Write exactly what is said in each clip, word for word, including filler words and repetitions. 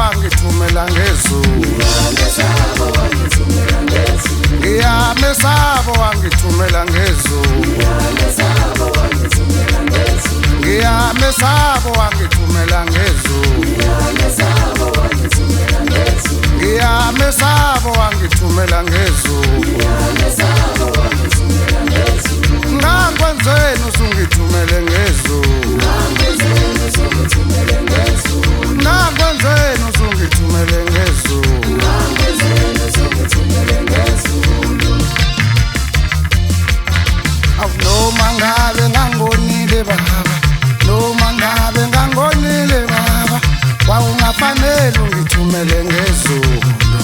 wangithumela ngezulu ngiyamesaba wangithumela ngezulu ngiyamesaba wangithumela ngezulu ngiyamesaba wangithumela ngezulu Ngankwenzeni usungithumele ngezulu Ngankwenzeni usungithumele ngezulu Noma ngabe ngangonile baba Noma ngabe ngangonile baba Wawungafanele ungithumele ngezulu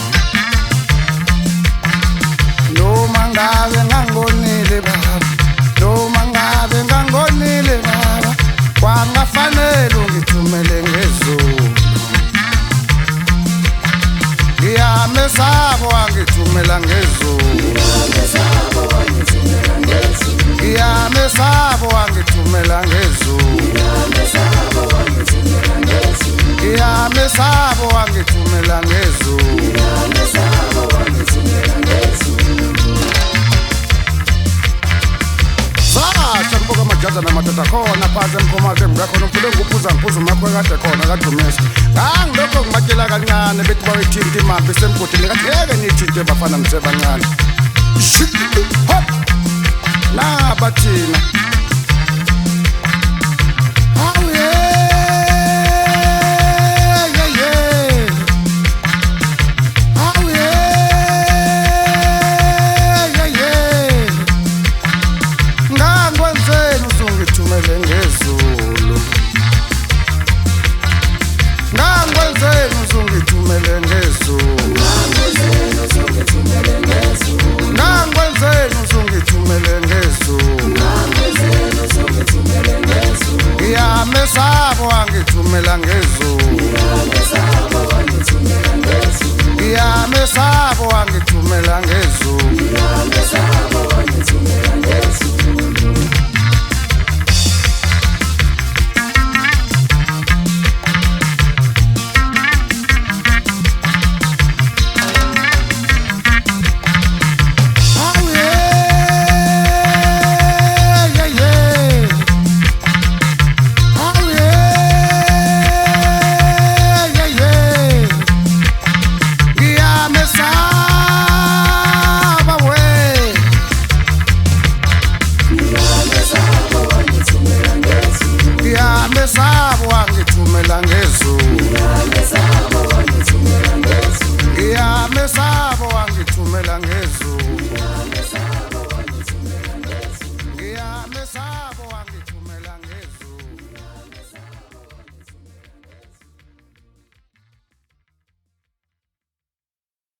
Noma ngabe ngangonile baba Noma ngabe ngangonile baba Kwangafanele ungithumele ngezulu Ngiyamesaba wangithumela ngezulu Ngiyamesaba wangithumela ngezulu Ngiyamesaba wangithumela ngezulu Sacha mboka majaza na matata khona phansi emkhomaze ngikhona umfule nguphuza ngiphuza umakho kade khona kadumesa ngangilokho ngibatshela kancane bethi bawethinta imaphi semgodini kathi ngeke nithinte bafana msebancane hop la bathina Ngiyamesaba wangithumela ngezulu Ngiyamesaba wangithumela ngezulu Ngiyamesaba wangithumela ngezulu